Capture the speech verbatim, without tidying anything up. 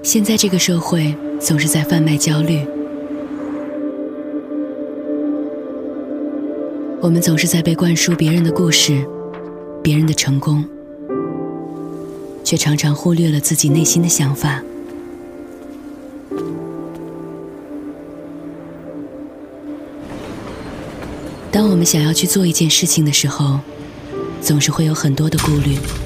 现在这个社会总是在贩卖焦虑，我们总是在被灌输别人的故事，别人的成功，却常常忽略了自己内心的想法。当我们想要去做一件事情的时候，总是会有很多的顾虑。